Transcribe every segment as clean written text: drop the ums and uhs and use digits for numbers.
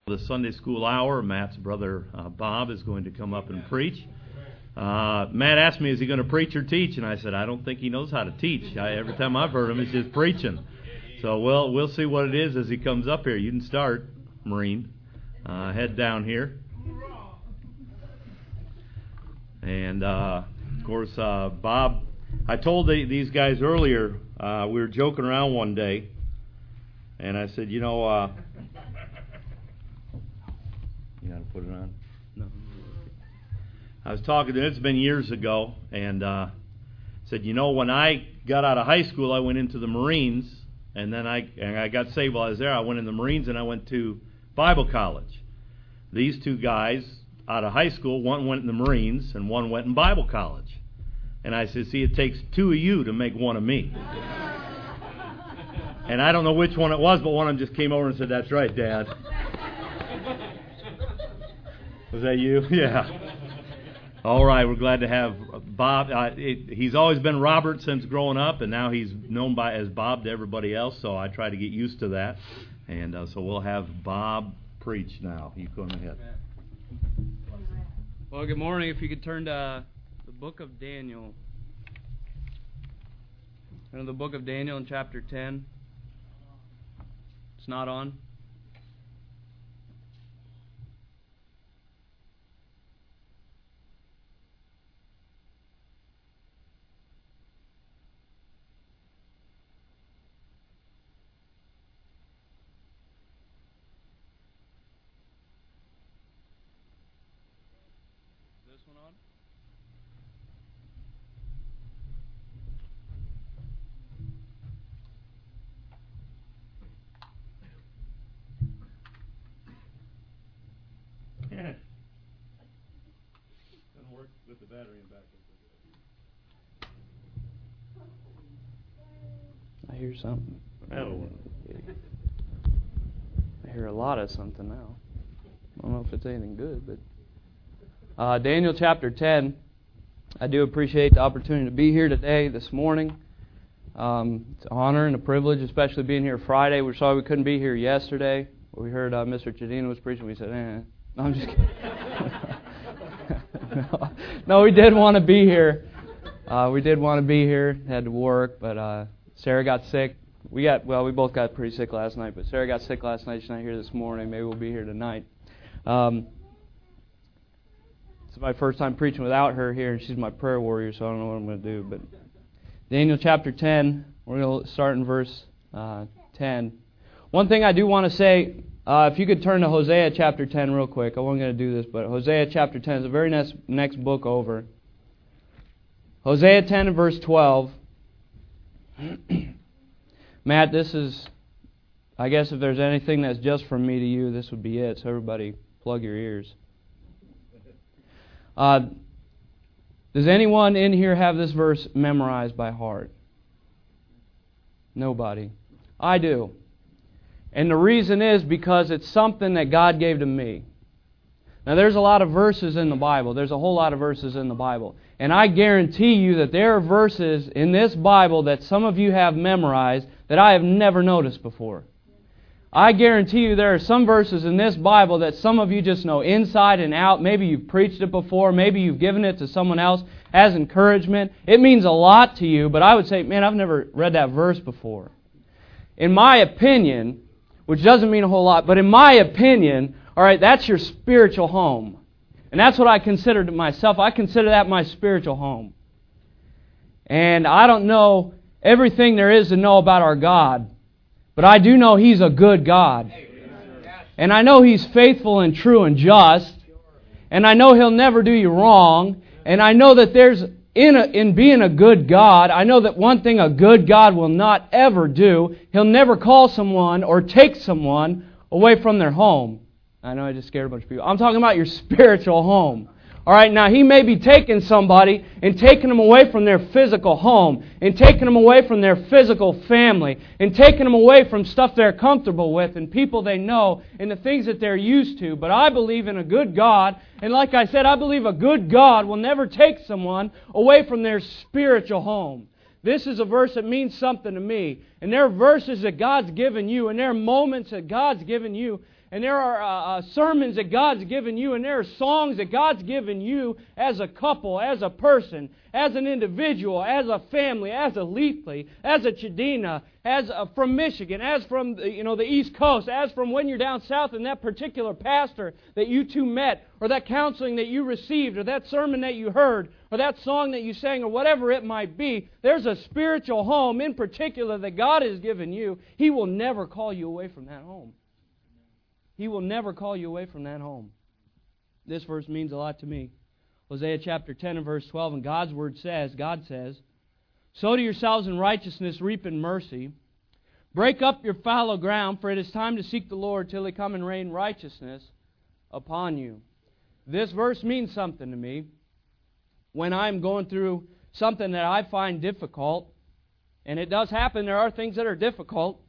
The Sunday school hour, Matt's brother Bob is going to come up and preach. Matt asked me, is he going to preach or teach? And I said, I don't think he knows how to teach. Every time I've heard him, he's just preaching. So we'll see what it is as he comes up here. You can start, Marine. Head down here. And, of course, Bob, I told these guys earlier, we were joking around one day, and I said, you got to put it on? No. I was talking to him, it's been years ago, and said, when I got out of high school, I went into the Marines, and then I got saved while I was there. I went in the Marines, and I went to Bible college. These two guys out of high school, one went in the Marines, and one went in Bible college. And I said, see, it takes two of you to make one of me. And I don't know which one it was, but one of them just came over and said, that's right, Dad. Was that you? Yeah. All right, we're glad to have Bob. He's always been Robert since growing up, and now he's known as Bob to everybody else, so I try to get used to that. And so we'll have Bob preach now. You go ahead. Well, good morning. If you could turn to the book of Daniel. The book of Daniel in chapter 10. It's not on. This one on? Yeah. Doesn't work with the battery in back. I hear something. That'll work. I hear a lot of something now. I don't know if it's anything good, but Daniel chapter 10. I do appreciate the opportunity to be here today, this morning. It's an honor and a privilege, especially being here Friday. We're sorry we couldn't be here yesterday. We heard Mr. Chadino was preaching. We said, No, I'm just kidding. No, we did want to be here. We did want to be here. Had to work, but Sarah got sick. We both got pretty sick last night, but Sarah got sick last night. She's not here this morning. Maybe we'll be here tonight. It's my first time preaching without her here, and she's my prayer warrior, so I don't know what I'm going to do. But Daniel chapter 10, we're going to start in verse 10. One thing I do want to say, if you could turn to Hosea chapter 10 real quick. I wasn't going to do this, but Hosea chapter 10 is the very next book over. Hosea 10 and verse 12. Matt, this is, I guess if there's anything that's just from me to you, this would be it. So everybody, plug your ears. Does anyone in here have this verse memorized by heart? Nobody. I do. And the reason is because it's something that God gave to me. Now there's a lot of verses in the Bible. There's a whole lot of verses in the Bible. And I guarantee you that there are verses in this Bible that some of you have memorized that I have never noticed before. I guarantee you there are some verses in this Bible that some of you just know inside and out. Maybe you've preached it before. Maybe you've given it to someone else as encouragement. It means a lot to you, but I would say, man, I've never read that verse before. In my opinion, which doesn't mean a whole lot, but in my opinion, all right, that's your spiritual home. And that's what I consider to myself. I consider that my spiritual home. And I don't know everything there is to know about our God, but I do know He's a good God. And I know He's faithful and true and just. And I know He'll never do you wrong. And I know that there's, in being a good God, I know that one thing a good God will not ever do, He'll never call someone or take someone away from their home. I know I just scared a bunch of people. I'm talking about your spiritual home. All right, now He may be taking somebody and taking them away from their physical home and taking them away from their physical family and taking them away from stuff they're comfortable with and people they know and the things that they're used to. But I believe in a good God, and like I said, I believe a good God will never take someone away from their spiritual home. This is a verse that means something to me. And there are verses that God's given you, and there are moments that God's given you. and there are sermons that God's given you, and there are songs that God's given you as a couple, as a person, as an individual, as a family, as a Leafly, as a Chadena, as from Michigan, as from the East Coast, as from when you're down south, and that particular pastor that you two met, or that counseling that you received, or that sermon that you heard, or that song that you sang, or whatever it might be. There's a spiritual home in particular that God has given you. He will never call you away from that home. He will never call you away from that home. This verse means a lot to me. Hosea chapter 10 and verse 12, and God's Word says, God says, "Sow to yourselves in righteousness, reap in mercy. Break up your fallow ground, for it is time to seek the Lord till He come and rain righteousness upon you." This verse means something to me when I'm going through something that I find difficult. And it does happen. There are things that are difficult.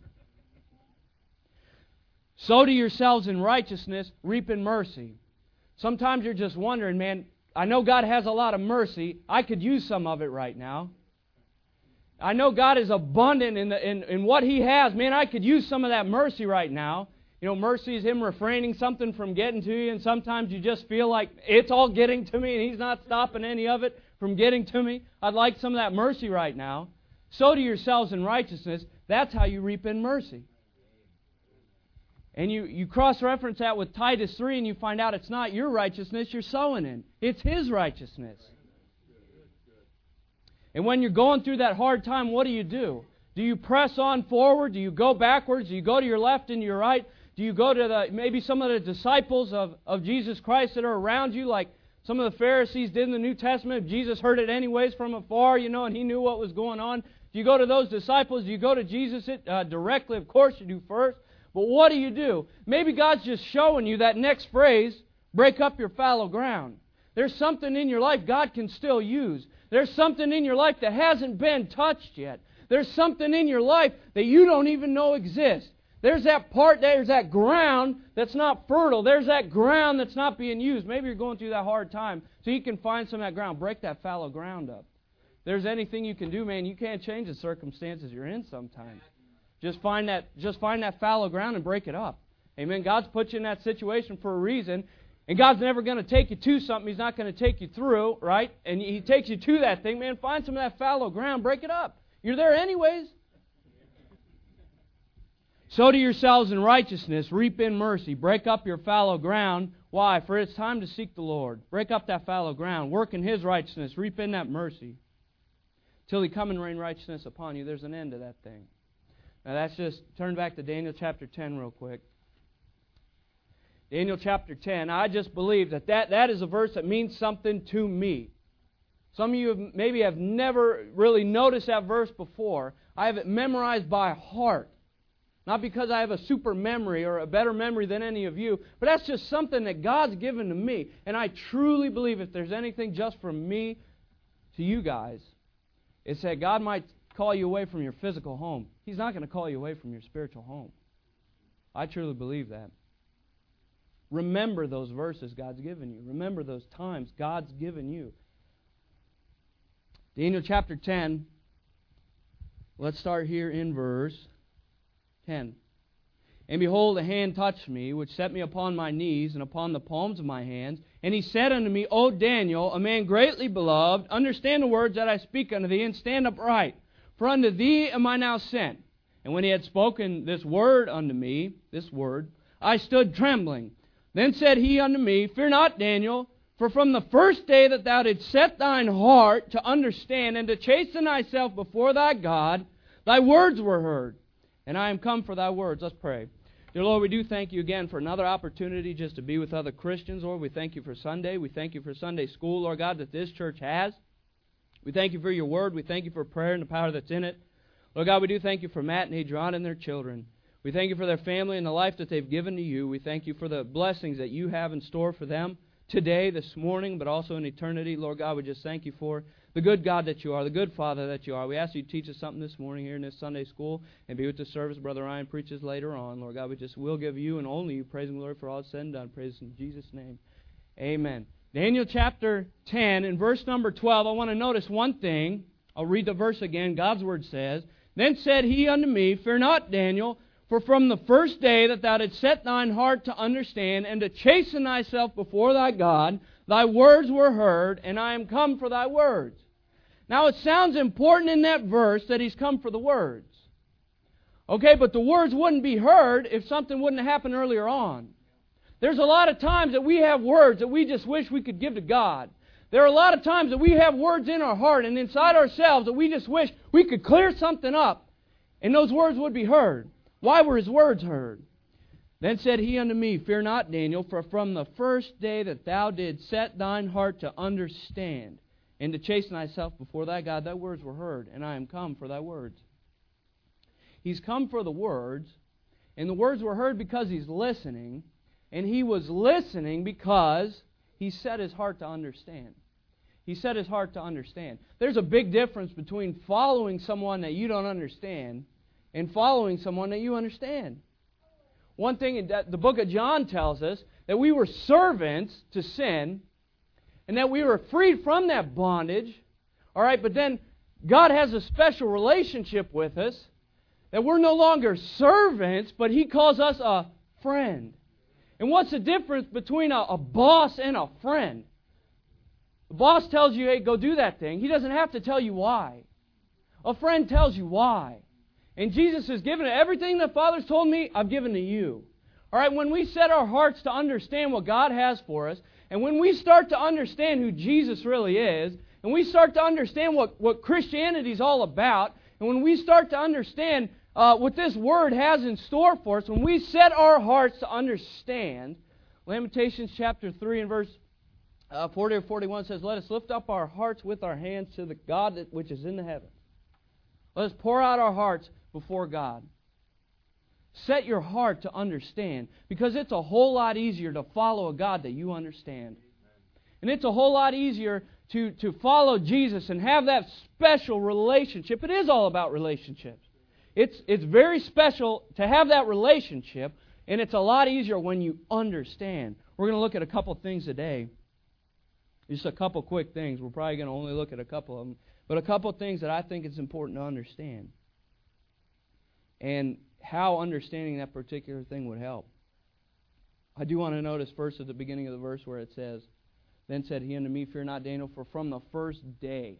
Sow to yourselves in righteousness, reap in mercy. Sometimes you're just wondering, man, I know God has a lot of mercy. I could use some of it right now. I know God is abundant in what He has. Man, I could use some of that mercy right now. Mercy is Him refraining something from getting to you, and sometimes you just feel like it's all getting to me, and He's not stopping any of it from getting to me. I'd like some of that mercy right now. Sow to yourselves in righteousness. That's how you reap in mercy. And you cross-reference that with Titus 3, and you find out it's not your righteousness you're sowing in. It's His righteousness. And when you're going through that hard time, what do? Do you press on forward? Do you go backwards? Do you go to your left and your right? Do you go to maybe some of the disciples of Jesus Christ that are around you, like some of the Pharisees did in the New Testament? Jesus heard it anyways from afar, and He knew what was going on. Do you go to those disciples? Do you go to Jesus directly? Of course you do first. But what do? Maybe God's just showing you that next phrase, break up your fallow ground. There's something in your life God can still use. There's something in your life that hasn't been touched yet. There's something in your life that you don't even know exists. There's that ground that's not fertile. There's that ground that's not being used. Maybe you're going through that hard time, so you can find some of that ground. Break that fallow ground up. If there's anything you can do, man, you can't change the circumstances you're in sometimes. Just find that fallow ground and break it up. Amen. God's put you in that situation for a reason. And God's never going to take you to something He's not going to take you through, right? And He takes you to that thing, man. Find some of that fallow ground. Break it up. You're there anyways. Sow to yourselves in righteousness. Reap in mercy. Break up your fallow ground. Why? For it's time to seek the Lord. Break up that fallow ground. Work in His righteousness. Reap in that mercy. Till He come and rain righteousness upon you. There's an end to that thing. Now that's just, turn back to Daniel chapter 10 real quick. Daniel chapter 10. I just believe that is a verse that means something to me. Some of you maybe have never really noticed that verse before. I have it memorized by heart. Not because I have a super memory or a better memory than any of you, but that's just something that God's given to me. And I truly believe if there's anything just from me to you guys, it's that God might call you away from your physical home. He's not going to call you away from your spiritual home. I truly believe that. Remember those verses God's given you. Remember those times God's given you. Daniel chapter 10. Let's start here in verse 10. And behold, a hand touched me, which set me upon my knees and upon the palms of my hands. And he said unto me, O Daniel, a man greatly beloved, understand the words that I speak unto thee, and stand upright. For unto thee am I now sent. And when he had spoken this word unto me, I stood trembling. Then said he unto me, Fear not, Daniel, for from the first day that thou didst set thine heart to understand and to chasten thyself before thy God, thy words were heard. And I am come for thy words. Let's pray. Dear Lord, we do thank you again for another opportunity just to be with other Christians. Lord, we thank you for Sunday. We thank you for Sunday school, Lord God, that this church has. We thank you for your word. We thank you for prayer and the power that's in it. Lord God, we do thank you for Matt and Adriana and their children. We thank you for their family and the life that they've given to you. We thank you for the blessings that you have in store for them today, this morning, but also in eternity. Lord God, we just thank you for the good God that you are, the good Father that you are. We ask you to teach us something this morning here in this Sunday school and be with the service. Brother Ryan preaches later on. Lord God, we just will give you and only you praise and glory for all said and done. Praise in Jesus' name. Amen. Daniel chapter 10 and verse number 12. I want to notice one thing. I'll read the verse again. God's word says, Then said he unto me, Fear not, Daniel, For from the first day that thou didst set thine heart to understand, and to chasten thyself before thy God, thy words were heard, and I am come for thy words. Now it sounds important in that verse that He's come for the words. Okay, but the words wouldn't be heard if something wouldn't have happened earlier on. There's a lot of times that we have words that we just wish we could give to God. There are a lot of times that we have words in our heart and inside ourselves that we just wish we could clear something up, and those words would be heard. Why were His words heard? Then said He unto me, Fear not, Daniel, for from the first day that thou didst set thine heart to understand, and to chasten thyself before thy God, thy words were heard, and I am come for thy words. He's come for the words, and the words were heard because He's listening, and He was listening because He set His heart to understand. He set His heart to understand. There's a big difference between following someone that you don't understand and following someone that you understand. One thing that the book of John tells us, that we were servants to sin, and that we were freed from that bondage. All right, but then God has a special relationship with us, that we're no longer servants, but He calls us a friend. And what's the difference between a boss and a friend? The boss tells you, hey, go do that thing. He doesn't have to tell you why. A friend tells you why. And Jesus has given it. Everything the Father's told me, I've given to you. All right, when we set our hearts to understand what God has for us, and when we start to understand who Jesus really is, and we start to understand what Christianity is all about, and when we start to understand what this Word has in store for us, when we set our hearts to understand, Lamentations chapter 3 and verse 40 or 41 says, Let us lift up our hearts with our hands to the God which is in the heavens. Let us pour out our hearts before God. Set your heart to understand, because it's a whole lot easier to follow a God that you understand. And it's a whole lot easier to follow Jesus and have that special relationship. It is all about relationships. It's very special to have that relationship, and it's a lot easier when you understand. We're going to look at a couple things today. Just a couple quick things. We're probably going to only look at a couple of them. But a couple of things that I think it's important to understand. And how understanding that particular thing would help. I do want to notice first at the beginning of the verse where it says, Then said He unto me, Fear not, Daniel, for from the first day,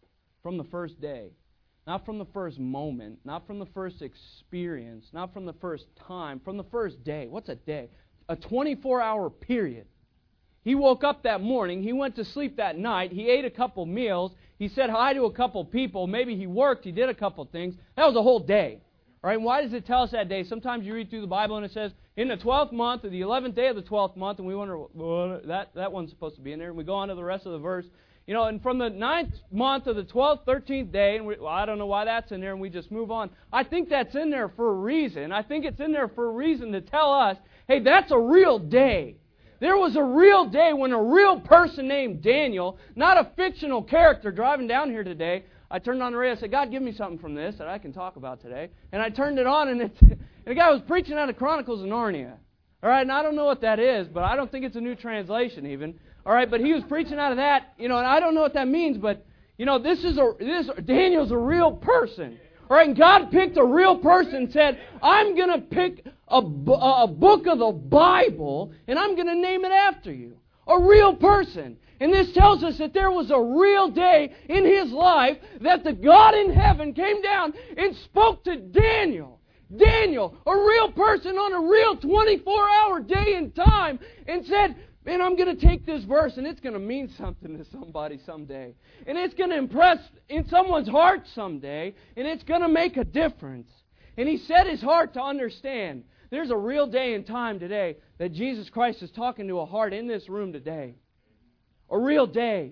not from the first moment, not from the first experience, not from the first time, from the first day. What's a day? A 24-hour period. He woke up that morning, he went to sleep that night, he ate a couple meals, he said hi to a couple people, maybe he worked, he did a couple things. That was a whole day. All right, and why does it tell us that day? Sometimes you read through the Bible and it says, in the 12th month, or the 11th day of the 12th month, and we wonder, well, that one's supposed to be in there, and we go on to the rest of the verse. You know, and from the 9th month of the 12th, 13th day, and I don't know why that's in there, and we just move on. I think that's in there for a reason. I think it's in there for a reason to tell us, hey, that's a real day. There was a real day when a real person named Daniel, not a fictional character, driving down here today, I turned on the radio and said, God, give me something from this that I can talk about today. And I turned it on, and the guy was preaching out of Chronicles of Narnia. All right, and I don't know what that is, but I don't think it's a new translation even. All right, but he was preaching out of that, you know, and I don't know what that means, but, you know, Daniel's a real person. All right, and God picked a real person and said, I'm going to pick a book of the Bible, and I'm going to name it after you. A real person. And this tells us that there was a real day in his life that the God in heaven came down and spoke to Daniel. Daniel, a real person on a real 24-hour day and time, and said, man, I'm going to take this verse and it's going to mean something to somebody someday. And it's going to impress in someone's heart someday, and it's going to make a difference. And he set his heart to understand. There's a real day and time today that Jesus Christ is talking to a heart in this room today. A real day.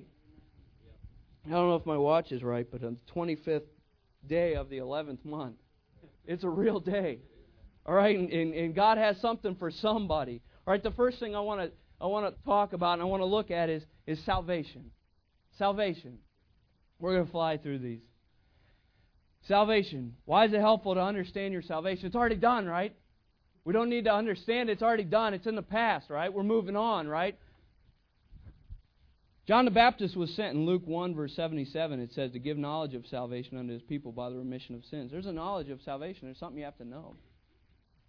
I don't know if my watch is right, but on the 25th day of the 11th month. It's a real day. All right, and God has something for somebody. All right, the first thing I want to talk about and I want to look at is salvation. Salvation. We're going to fly through these. Salvation. Why is it helpful to understand your salvation? It's already done, right? We don't need to understand it. It's already done. It's in the past, right? We're moving on, right? John the Baptist was sent in Luke 1, verse 77. It says to give knowledge of salvation unto his people by the remission of sins. There's a knowledge of salvation. There's something you have to know.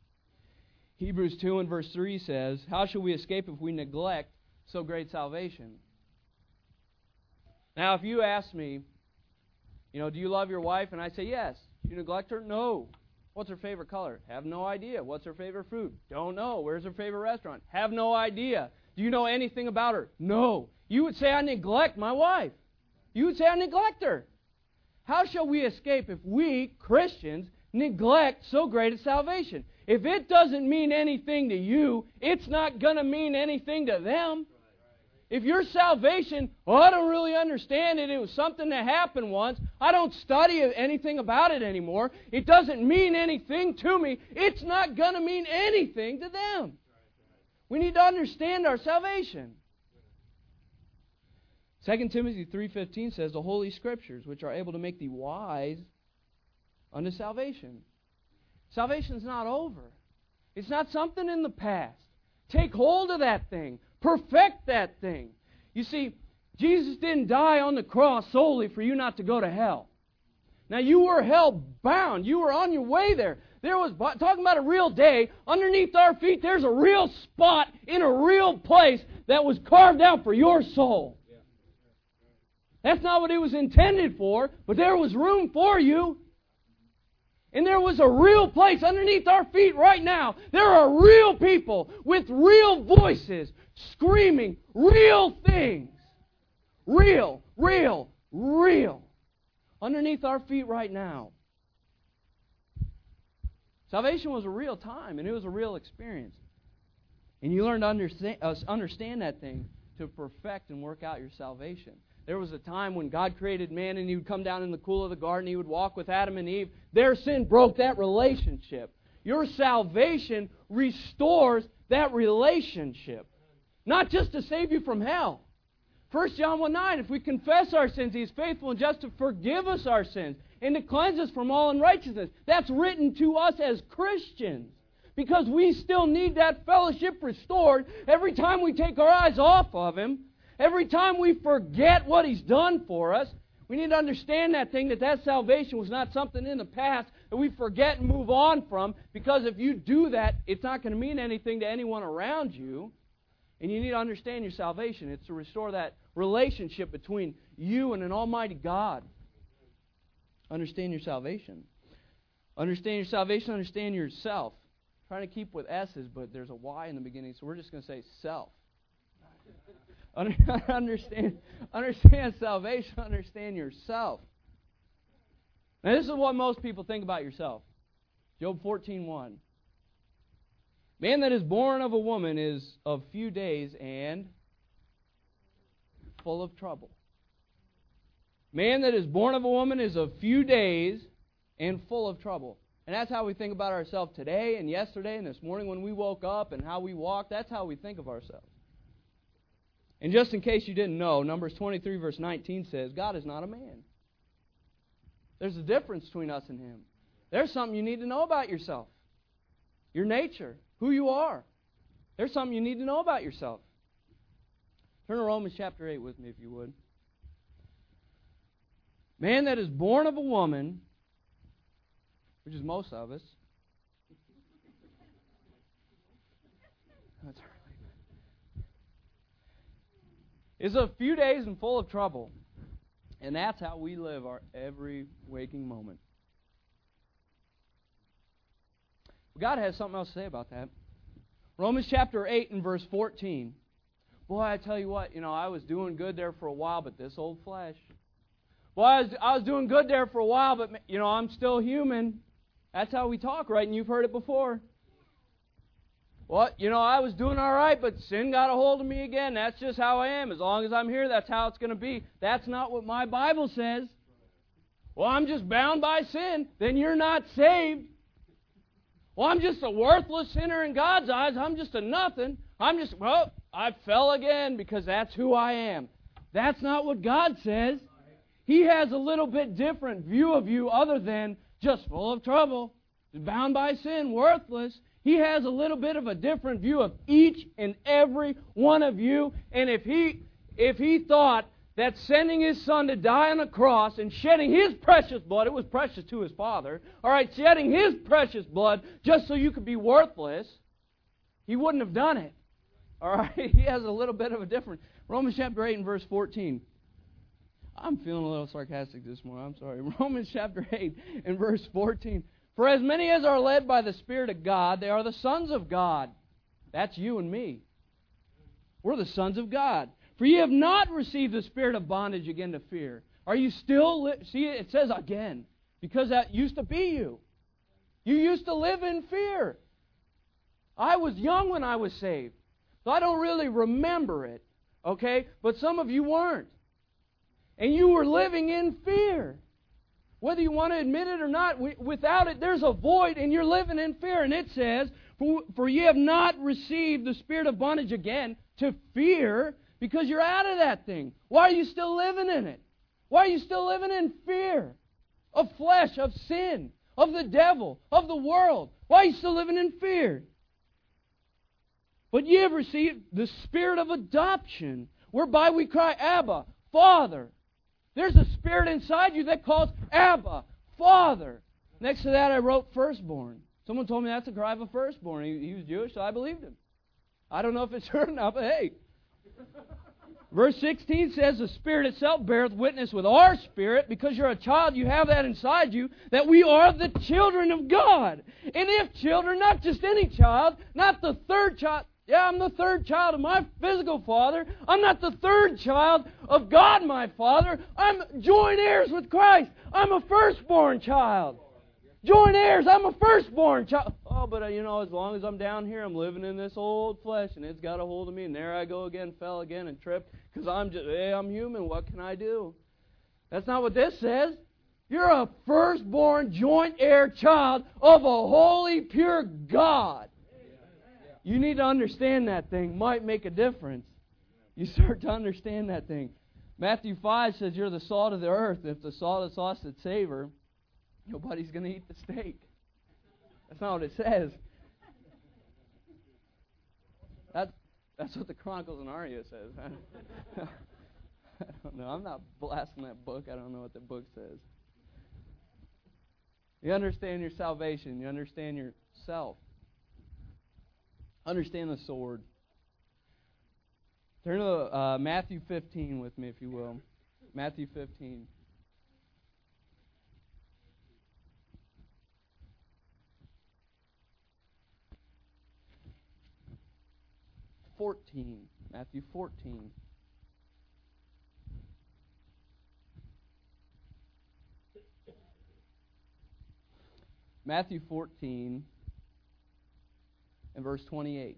Hebrews 2 and verse 3 says, how shall we escape if we neglect so great salvation? Now, if you ask me, do you love your wife? And I say, yes. Do you neglect her? No. What's her favorite color? Have no idea. What's her favorite food? Don't know. Where's her favorite restaurant? Have no idea. Do you know anything about her? No. You would say, I neglect my wife. You would say, I neglect her. How shall we escape if we, Christians, neglect so great a salvation? If it doesn't mean anything to you, it's not going to mean anything to them. If your salvation, I don't really understand it. It was something that happened once. I don't study anything about it anymore. It doesn't mean anything to me. It's not going to mean anything to them. We need to understand our salvation. 2 Timothy 3:15 says, the Holy Scriptures, which are able to make thee wise unto salvation. Salvation's not over. It's not something in the past. Take hold of that thing. Perfect that thing. You see, Jesus didn't die on the cross solely for you not to go to hell. Now, you were hell-bound. You were on your way there. There was, talking about a real day, underneath our feet, there's a real spot in a real place that was carved out for your soul. That's not what it was intended for, but there was room for you. And there was a real place underneath our feet right now. There are real people with real voices screaming real things. Real, real, real. Underneath our feet right now. Salvation was a real time, and it was a real experience. And you learn to understand that thing to perfect and work out your salvation. There was a time when God created man and He would come down in the cool of the garden. He would walk with Adam and Eve. Their sin broke that relationship. Your salvation restores that relationship. Not just to save you from hell. 1 John 1:9, if we confess our sins, He is faithful and just to forgive us our sins and to cleanse us from all unrighteousness. That's written to us as Christians. Because we still need that fellowship restored every time we take our eyes off of Him. Every time we forget what He's done for us, we need to understand that thing, that salvation was not something in the past that we forget and move on from, because if you do that, it's not going to mean anything to anyone around you. And you need to understand your salvation. It's to restore that relationship between you and an almighty God. Understand your salvation. Understand your salvation, understand yourself. I'm trying to keep with S's, but there's a Y in the beginning, so we're just going to say self. Understand salvation, understand yourself. Now, this is what most people think about yourself. Job 14:1. Man that is born of a woman is of few days and full of trouble. Man that is born of a woman is of few days and full of trouble. And that's how we think about ourselves today and yesterday and this morning when we woke up and how we walked. That's how we think of ourselves. And just in case you didn't know, Numbers 23 verse 19 says, God is not a man. There's a difference between us and Him. There's something you need to know about yourself. Your nature, who you are. There's something you need to know about yourself. Turn to Romans chapter 8 with me if you would. Man that is born of a woman, which is most of us. That's right. Is of few days and full of trouble. And that's how we live our every waking moment. God has something else to say about that. Romans chapter 8 and verse 14. Boy, I tell you what, I was doing good there for a while, but this old flesh. Boy, I was doing good there for a while, but, I'm still human. That's how we talk, right? And you've heard it before. Well, I was doing all right, but sin got a hold of me again. That's just how I am. As long as I'm here, that's how it's going to be. That's not what my Bible says. Well, I'm just bound by sin. Then you're not saved. Well, I'm just a worthless sinner in God's eyes. I'm just a nothing. I fell again because that's who I am. That's not what God says. He has a little bit different view of you other than just full of trouble, bound by sin, worthless. He has a little bit of a different view of each and every one of you. And if he thought that sending His Son to die on a cross and shedding His precious blood, it was precious to His Father, all right, shedding His precious blood just so you could be worthless, he wouldn't have done it. All right? He has a little bit of a different. Romans chapter 8 and verse 14. I'm feeling a little sarcastic this morning. I'm sorry. Romans chapter 8 and verse 14. For as many as are led by the Spirit of God, they are the sons of God. That's you and me. We're the sons of God. For ye have not received the spirit of bondage again to fear. Are you still... See, it says again. Because that used to be you. You used to live in fear. I was young when I was saved. So I don't really remember it. Okay? But some of you weren't. And you were living in fear. Whether you want to admit it or not, without it, there's a void and you're living in fear. And it says, For ye have not received the spirit of bondage again to fear, because you're out of that thing. Why are you still living in it? Why are you still living in fear? Of flesh, of sin, of the devil, of the world. Why are you still living in fear? But ye have received the spirit of adoption, whereby we cry, Abba, Father. There's a spirit inside you that calls Abba, Father. Next to that I wrote firstborn. Someone told me that's a cry of a firstborn. He was Jewish, so I believed him. I don't know if it's true or not, but hey. Verse 16 says, the Spirit itself beareth witness with our spirit, because you're a child, you have that inside you, that we are the children of God. And if children, not just any child, not the third child. Yeah, I'm the third child of my physical father. I'm not the third child of God, my Father. I'm joint heirs with Christ. I'm a firstborn child. Joint heirs, I'm a firstborn child. Oh, but as long as I'm down here, I'm living in this old flesh, and it's got a hold of me, and there I go again, fell again, and tripped, because I'm human. What can I do? That's not what this says. You're a firstborn joint heir child of a holy, pure God. You need to understand that thing. Might make a difference. You start to understand that thing. Matthew 5 says you're the salt of the earth. If the salt has lost its savor, nobody's going to eat the steak. That's not what it says. That's what the Chronicles of Narnia says. I don't know. I'm not blasting that book. I don't know what the book says. You understand your salvation. You understand yourself. Understand the sword. Turn to Matthew 15 with me, if you will. Matthew 15. Matthew 14. Matthew 14 and verse 28.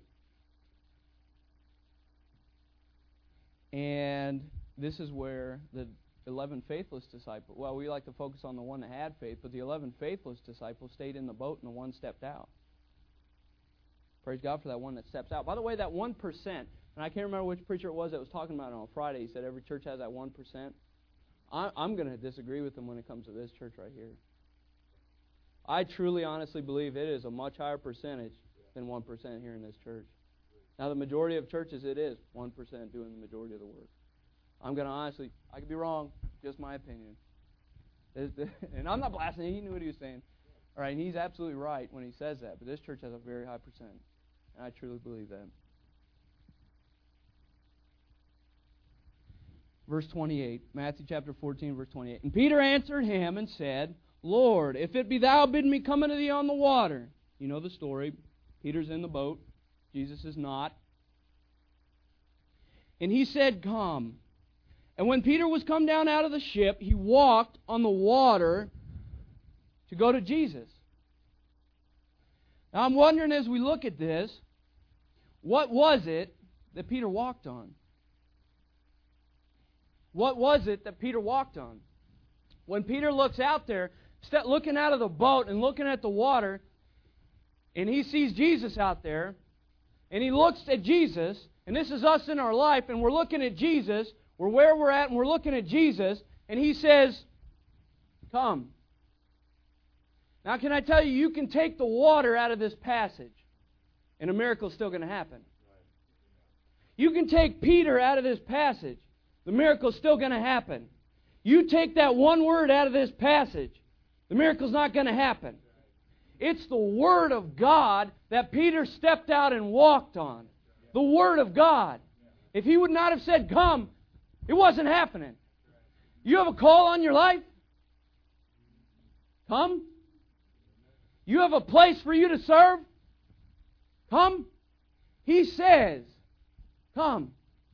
And this is where the 11 faithless disciples, well, we like to focus on the one that had faith, but the 11 faithless disciples stayed in the boat and the one stepped out. Praise God for that one that steps out. By the way, that 1%, and I can't remember which preacher it was that was talking about it on Friday. He said every church has that 1%. I'm going to disagree with him when it comes to this church right here. I truly, honestly believe it is a much higher percentage than 1% here in this church. Now, the majority of churches, it is 1% doing the majority of the work. I'm going to honestly, I could be wrong, just my opinion. And I'm not blasting him. He knew what he was saying. All right, and he's absolutely right when he says that, but this church has a very high percentage. And I truly believe that. Verse 28, Matthew chapter 14, verse 28. And Peter answered him and said, Lord, if it be thou, bid me come unto thee on the water. You know the story. Peter's in the boat. Jesus is not. And he said, Come. And when Peter was come down out of the ship, he walked on the water to go to Jesus. Now I'm wondering as we look at this, what was it that Peter walked on? What was it that Peter walked on? When Peter looks out there, looking out of the boat and looking at the water, and he sees Jesus out there, and he looks at Jesus, and this is us in our life, and we're looking at Jesus, we're where we're at, and we're looking at Jesus, and he says, Come. Now, can I tell you, you can take the water out of this passage, and a miracle is still going to happen. You can take Peter out of this passage, the miracle is still going to happen. You take that one word out of this passage, the miracle's not going to happen. It's the Word of God that Peter stepped out and walked on. The Word of God. If he would not have said, come, it wasn't happening. You have a call on your life? Come. You have a place for you to serve? Come. He says, come.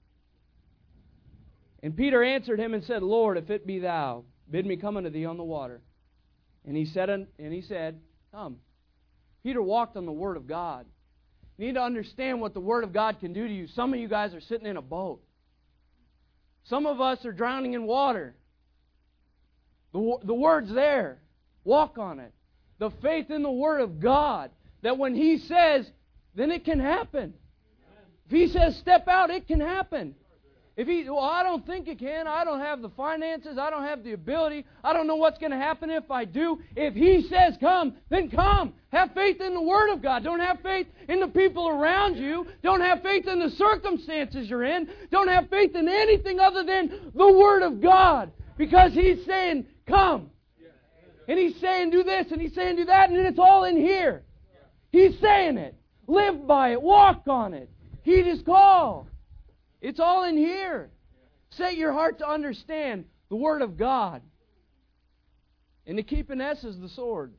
And Peter answered him and said, Lord, if it be thou, bid me come unto thee on the water. And he said, come. Peter walked on the Word of God. You need to understand what the Word of God can do to you. Some of you guys are sitting in a boat. Some of us are drowning in water. The Word's there. Walk on it. The faith in the Word of God, that when He says, then it can happen. If He says step out, it can happen. If I don't think it can. I don't have the finances. I don't have the ability. I don't know what's going to happen if I do. If He says come, then come. Have faith in the Word of God. Don't have faith in the people around you. Don't have faith in the circumstances you're in. Don't have faith in anything other than the Word of God. Because He's saying, come. And He's saying, do this, and He's saying, do that, and it's all in here. He's saying it. Live by it. Walk on it. Heed His call. It's all in here. Set your heart to understand the Word of God. And to keep in essence the sword.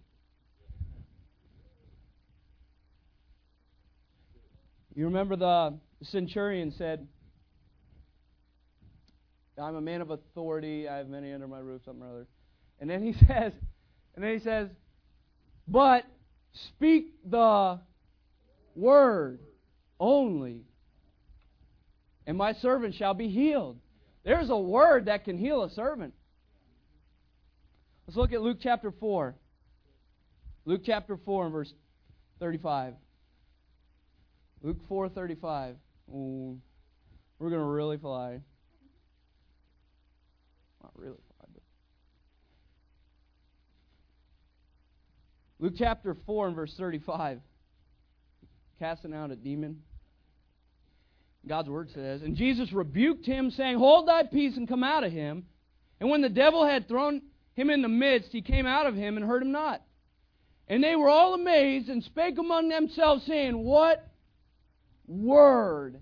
You remember the centurion said, I'm a man of authority. I have many under my roof, something or other. And then he says, but speak the word only, and my servant shall be healed. There's a word that can heal a servant. Let's look at Luke chapter 4. Luke chapter 4 and verse 35. Luke 4:35. Ooh, we're going to really fly. Not really fly, but Luke chapter 4 and verse 35. Casting out a demon. God's Word says, and Jesus rebuked him, saying, hold thy peace and come out of him. And when the devil had thrown him in the midst, he came out of him and hurt him not. And they were all amazed and spake among themselves, saying, what word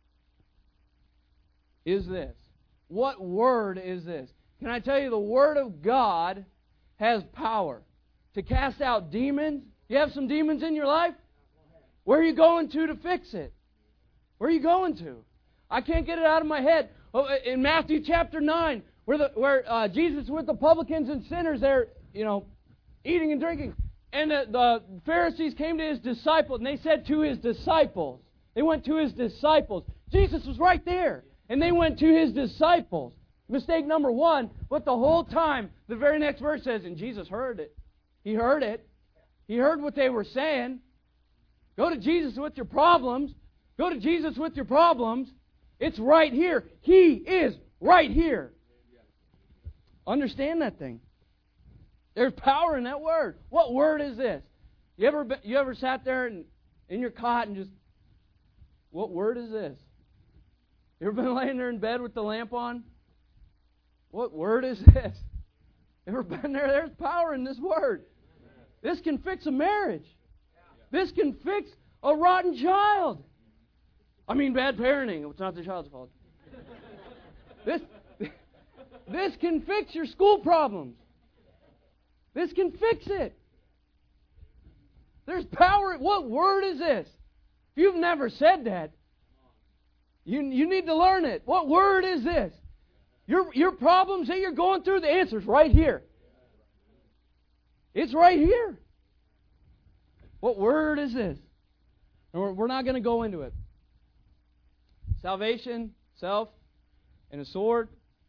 is this? What word is this? Can I tell you, the Word of God has power to cast out demons. You have some demons in your life? Where are you going to fix it? Where are you going to? I can't get it out of my head. In Matthew chapter 9, where Jesus with the publicans and sinners there, eating and drinking. And the Pharisees came to His disciples, and they said to His disciples, they went to His disciples. Jesus was right there, and they went to His disciples. Mistake number one, but the whole time, the very next verse says, and Jesus heard it. He heard it. He heard what they were saying. Go to Jesus with your problems. Go to Jesus with your problems. It's right here. He is right here. Understand that thing. There's power in that word. What word is this? You ever sat there in your cot and just, what word is this? You ever been laying there in bed with the lamp on? What word is this? Ever been there? There's power in this word. This can fix a marriage. This can fix a rotten child. I mean, bad parenting. It's not the child's fault. This can fix your school problems. This can fix it. There's power. What word is this? If you've never said that, you need to learn it. What word is this? Your problems that you're going through, the answer's right here. It's right here. What word is this? And we're not going to go into it. Salvation, self, and a sword.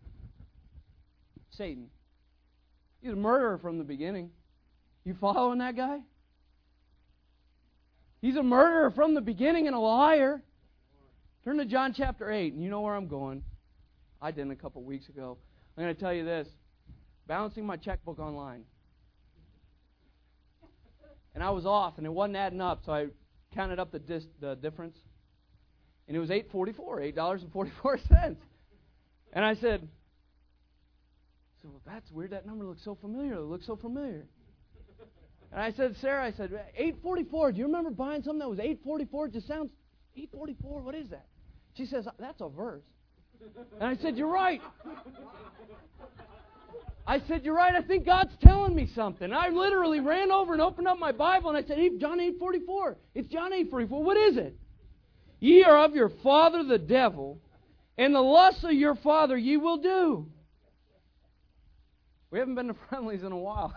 Satan. He's a murderer from the beginning. You following that guy? He's a murderer from the beginning and a liar. Turn to John chapter 8, and you know where I'm going. I didn't a couple weeks ago. I'm going to tell you this. Balancing my checkbook online. And I was off, and it wasn't adding up, so I counted up the difference. And it was $8.44. And I said, well, that's weird. That number looks so familiar. It looks so familiar. And I said, Sarah, I said, 844, do you remember buying something that was 844? It just sounds, 844, what is that? She says, that's a verse. And I said, you're right. I said, you're right, I think God's telling me something. I literally ran over and opened up my Bible and I said, John 8:44. It's John 8:44. What is it? Ye are of your father the devil, and the lusts of your father ye will do. We haven't been to Friendly's in a while.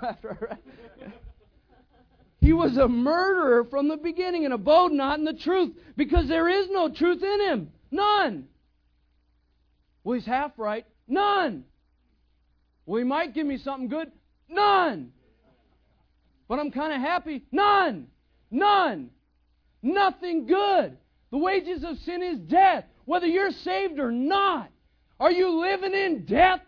He was a murderer from the beginning and abode not in the truth, because there is no truth in him. None. Well, he's half right. None. Well, he might give me something good. None. But I'm kind of happy. None. None. Nothing good. The wages of sin is death. Whether you're saved or not. Are you living in death?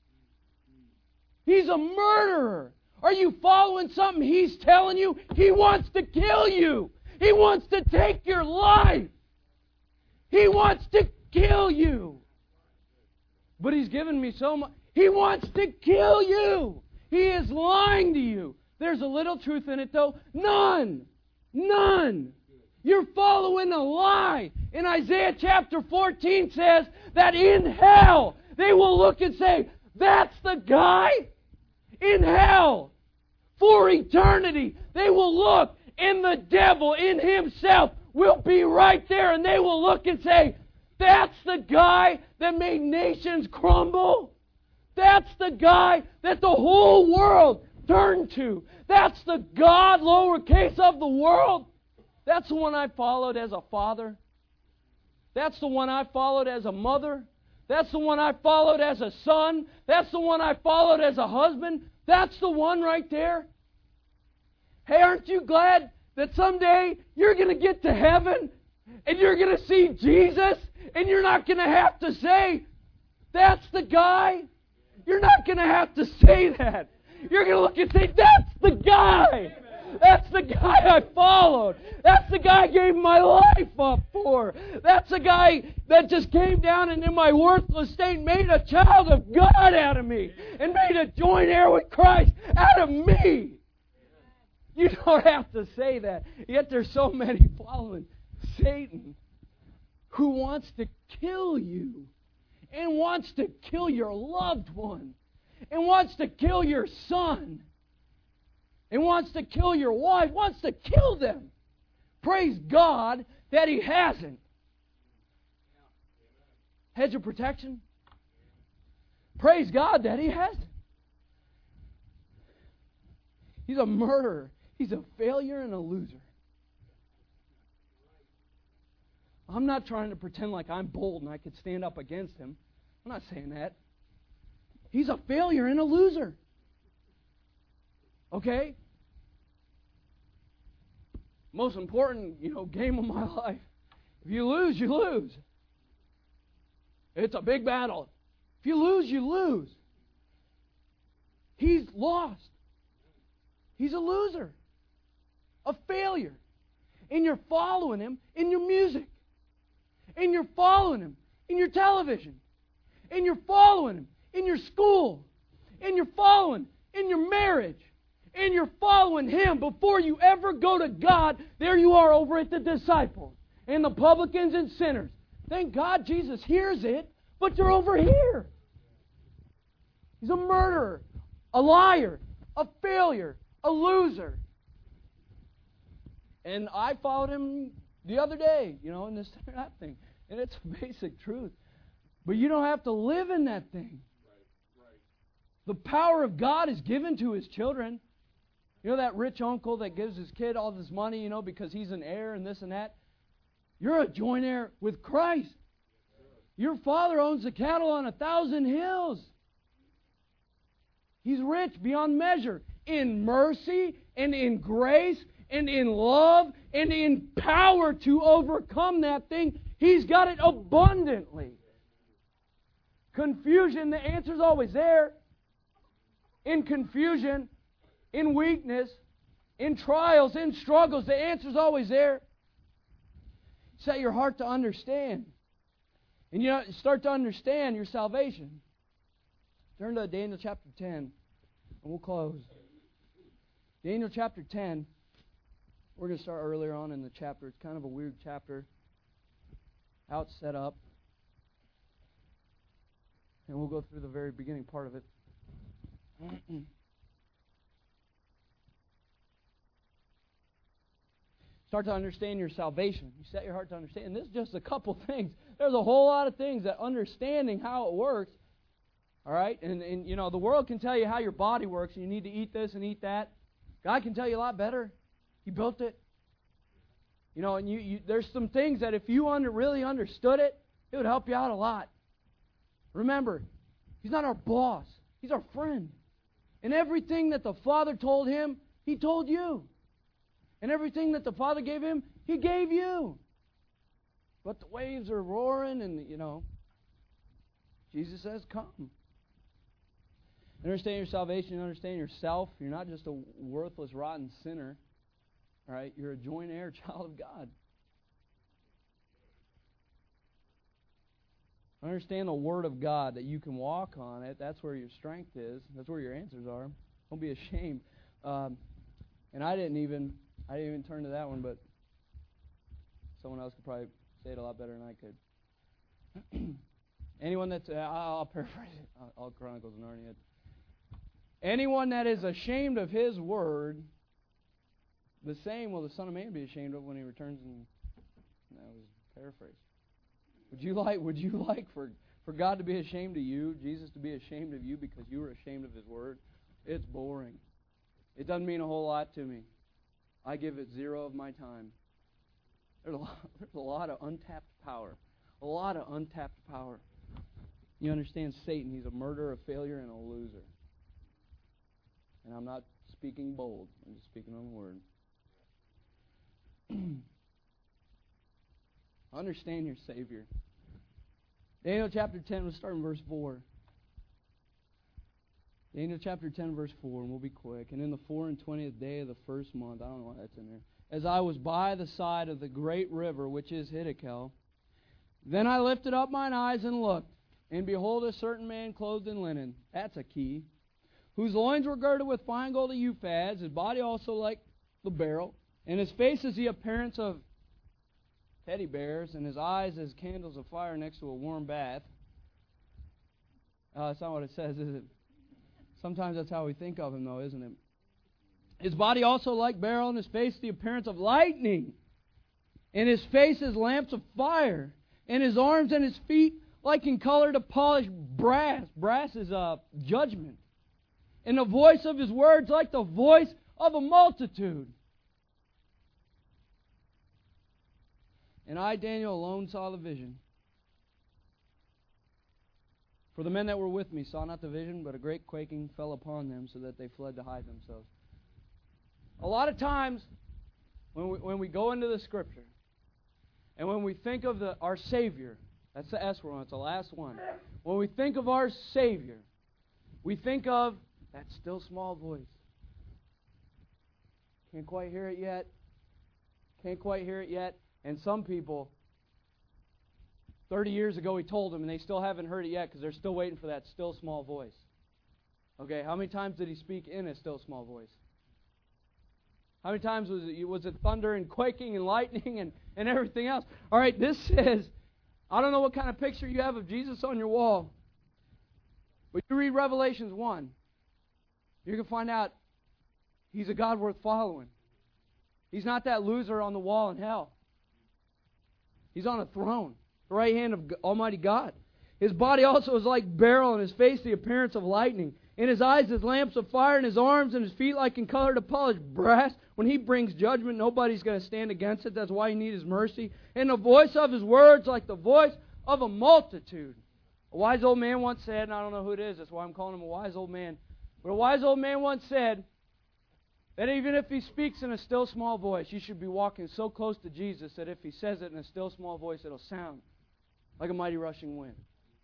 He's a murderer. Are you following something he's telling you? He wants to kill you. He wants to take your life. He wants to kill you. But he's given me so much. He wants to kill you. He is lying to you. There's a little truth in it, though. None. None. You're following a lie. In Isaiah chapter 14 says that in hell they will look and say, that's the guy? In hell. For eternity. They will look, and the devil in himself will be right there, and they will look and say, that's the guy that made nations crumble? That's the guy that the whole world turned to. That's the God, lowercase, of the world. That's the one I followed as a father. That's the one I followed as a mother. That's the one I followed as a son. That's the one I followed as a husband. That's the one right there. Hey, aren't you glad that someday you're going to get to heaven and you're going to see Jesus and you're not going to have to say, that's the guy? You're not going to have to say that. You're going to look and say, that's the guy. That's the guy I followed. That's the guy I gave my life up for. That's the guy that just came down and in my worthless state made a child of God out of me and made a joint heir with Christ out of me. You don't have to say that. Yet there's so many following Satan who wants to kill you and wants to kill your loved one and wants to kill your son and wants to kill your wife, wants to kill them. Praise God that He hasn't. Hedge of protection. Praise God that He hasn't. He's a murderer. He's a failure and a loser. I'm not trying to pretend like I'm bold and I could stand up against him. I'm not saying that. He's a failure and a loser. Okay? Most important, game of my life. If you lose, you lose. It's a big battle. If you lose, you lose. He's lost. He's a loser. A failure. And you're following him in your music. And you're following him in your television. And you're following him in your school. And you're following in your marriage. And you're following him before you ever go to God. There you are over at the disciples and the publicans and sinners. Thank God Jesus hears it, but you're over here. He's a murderer, a liar, a failure, a loser. And I followed him the other day, in this that thing. And it's a basic truth. But you don't have to live in that thing. Right. The power of God is given to His children. That rich uncle that gives his kid all this money, because he's an heir and this and that. You're a joint heir with Christ. Your Father owns the cattle on 1,000 hills. He's rich beyond measure in mercy and in grace and in love and in power to overcome that thing. He's got it abundantly. Confusion, the answer's always there. In confusion, in weakness, in trials, in struggles, the answer's always there. Set your heart to understand. And you start to understand your salvation. Turn to Daniel chapter 10, and we'll close. Daniel chapter 10. We're going to start earlier on in the chapter. It's kind of a weird chapter. How it's set up. And we'll go through the very beginning part of it. Start to understand your salvation. You set your heart to understand. And this is just a couple things. There's a whole lot of things that understanding how it works. All right? And you know, the world can tell you how your body works. And you need to eat this and eat that. God can tell you a lot better. He built it. You know, and there's some things that if you really understood it, it would help you out a lot. Remember, He's not our boss. He's our friend. And everything that the Father told Him, He told you. And everything that the Father gave Him, He gave you. But the waves are roaring and, you know, Jesus says, come. Understand your salvation, understand yourself. You're not just a worthless, rotten sinner. All right? You're a joint heir, child of God. Understand the Word of God, that you can walk on it. That's where your strength is. That's where your answers are. Don't be ashamed. And I didn't even turn to that one, but someone else could probably say it a lot better than I could. Anyone that's, I'll paraphrase it, all Chronicles of Narnia. Anyone that is ashamed of His Word, the same will the Son of Man be ashamed of when He returns. And that was paraphrased. Would you like for God to be ashamed of you, Jesus to be ashamed of you because you were ashamed of His Word? It's boring. It doesn't mean a whole lot to me. I give it 0 of my time. There's a lot of untapped power. A lot of untapped power. You understand Satan, he's a murderer, a failure, and a loser. And I'm not speaking bold. I'm just speaking on the Word. Understand your Savior. Daniel chapter 10, we'll start in verse 4. Daniel chapter 10, verse 4, and we'll be quick. And in the 24th day of the first month, I don't know why that's in there, as I was by the side of the great river, which is Hiddekel, then I lifted up mine eyes and looked, and behold, a certain man clothed in linen, that's a key, whose loins were girded with fine gold of Uphaz, his body also like the beryl, and his face is the appearance of teddy bears, and his eyes as candles of fire next to a warm bath. That's not what it says, is it? Sometimes that's how we think of him, though, isn't it? His body also like beryl, and his face the appearance of lightning. And his face is lamps of fire. And his arms and his feet like in color to polished brass. Brass is judgment. And the voice of his words like the voice of a multitude. And I, Daniel, alone saw the vision. For the men that were with me saw not the vision, but a great quaking fell upon them, so that they fled to hide themselves. A lot of times, when we go into the Scripture, and when we think of our Savior, that's the S one, it's the last one. When we think of our Savior, we think of that still small voice. Can't quite hear it yet. Can't quite hear it yet. And some people, 30 years ago He told them, and they still haven't heard it yet because they're still waiting for that still small voice. Okay, how many times did He speak in a still small voice? How many times was it thunder and quaking and lightning and everything else? All right, this says, I don't know what kind of picture you have of Jesus on your wall, but you read Revelations 1, you can find out He's a God worth following. He's not that loser on the wall in hell. He's on a throne, the right hand of Almighty God. His body also is like beryl, and his face the appearance of lightning. In his eyes as lamps of fire, and his arms and his feet like in color to polished brass. When He brings judgment, nobody's going to stand against it. That's why He needs His mercy. And the voice of His words like the voice of a multitude. A wise old man once said, and I don't know who it is, that's why I'm calling him a wise old man. But a wise old man once said that even if He speaks in a still small voice, you should be walking so close to Jesus that if He says it in a still small voice, it'll sound like a mighty rushing wind.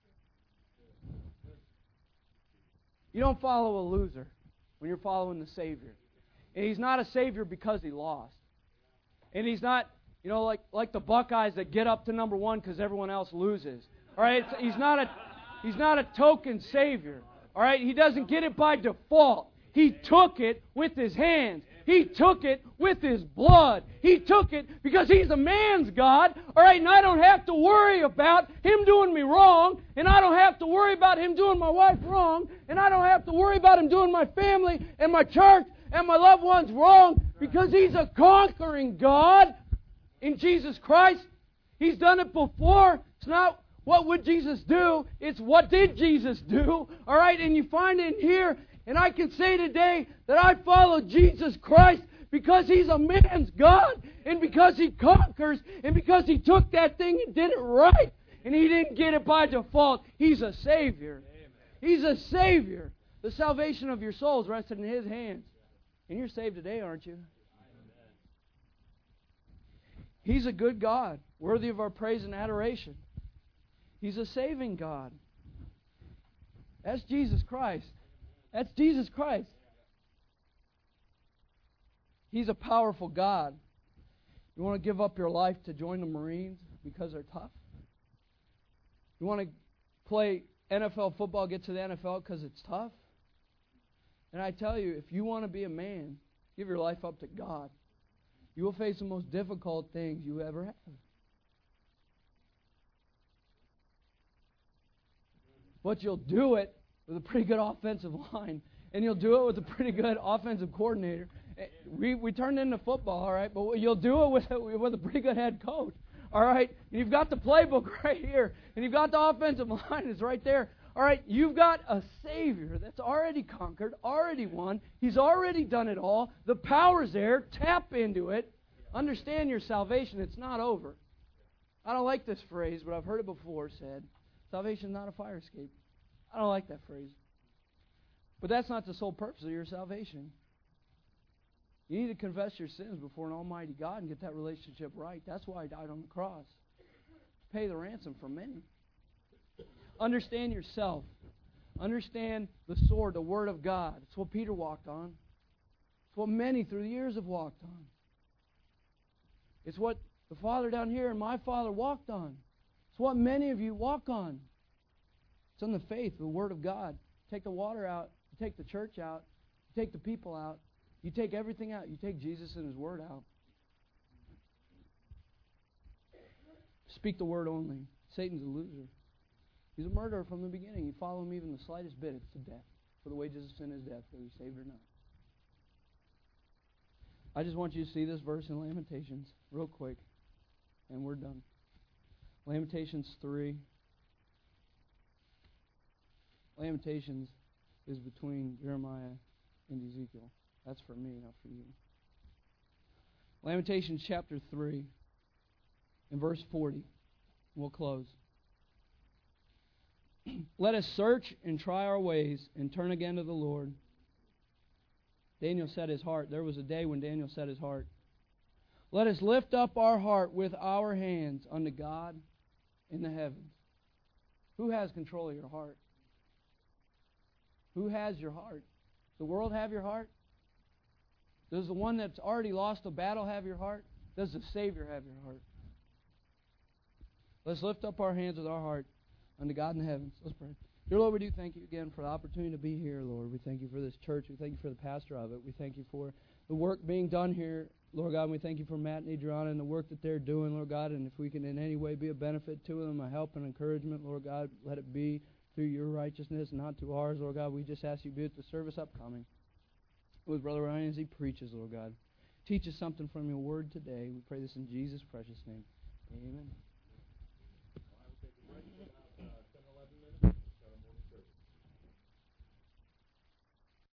You don't follow a loser when you're following the Savior. And He's not a Savior because He lost. And He's not, like the Buckeyes that get up to number 1 because everyone else loses. All right? He's not a token Savior. All right? He doesn't get it by default. He took it with His hands. He took it with His blood. He took it because He's a man's God. All right, and I don't have to worry about Him doing me wrong, and I don't have to worry about Him doing my wife wrong, and I don't have to worry about Him doing my family and my church and my loved ones wrong, because He's a conquering God in Jesus Christ. He's done it before. It's not what would Jesus do, it's what did Jesus do. All right, and you find it in here. And I can say today that I follow Jesus Christ because He's a man's God, and because He conquers, and because He took that thing and did it right, and He didn't get it by default. He's a Savior. He's a Savior. The salvation of your souls rested in His hands. And you're saved today, aren't you? He's a good God, worthy of our praise and adoration. He's a saving God. That's Jesus Christ. That's Jesus Christ. He's a powerful God. You want to give up your life to join the Marines because they're tough? You want to play NFL football, get to the NFL because it's tough? And I tell you, if you want to be a man, give your life up to God. You will face the most difficult things you ever have. But you'll do it with a pretty good offensive line, and you'll do it with a pretty good offensive coordinator. We turned into football, all right, but you'll do it with a pretty good head coach, all right? And you've got the playbook right here, and you've got the offensive line is right there. All right, you've got a Savior that's already conquered, already won. He's already done it all. The power's there. Tap into it. Understand your salvation. It's not over. I don't like this phrase, but I've heard it before said, salvation is not a fire escape. I don't like that phrase. But that's not the sole purpose of your salvation. You need to confess your sins before an almighty God and get that relationship right. That's why He died on the cross. To pay the ransom for many. Understand yourself. Understand the sword, the Word of God. It's what Peter walked on. It's what many through the years have walked on. It's what the Father down here and my Father walked on. It's what many of you walk on. It's on the faith, the Word of God. Take the water out. You take the church out. You take the people out. You take everything out. You take Jesus and His Word out. Speak the Word only. Satan's a loser. He's a murderer from the beginning. You follow him even the slightest bit, it's to death. For the wages of sin is death, whether you're saved or not. I just want you to see this verse in Lamentations real quick, and we're done. Lamentations 3. Lamentations is between Jeremiah and Ezekiel. That's for me, not for you. Lamentations chapter 3 and verse 40. We'll close. Let us search and try our ways and turn again to the Lord. Daniel set his heart. There was a day when Daniel set his heart. Let us lift up our heart with our hands unto God in the heavens. Who has control of your heart? Who has your heart? Does the world have your heart? Does the one that's already lost the battle have your heart? Does the Savior have your heart? Let's lift up our hands with our heart unto God in the heavens. Let's pray. Dear Lord, we do thank You again for the opportunity to be here, Lord. We thank You for this church. We thank You for the pastor of it. We thank You for the work being done here, Lord God. And we thank You for Matt and Adriana and the work that they're doing, Lord God. And if we can in any way be a benefit to them, a help and encouragement, Lord God, let it be through Your righteousness, not to ours, Lord God. We just ask You to be at the service upcoming with Brother Ryan as he preaches, Lord God. Teach us something from Your word today. We pray this in Jesus' precious name. Amen.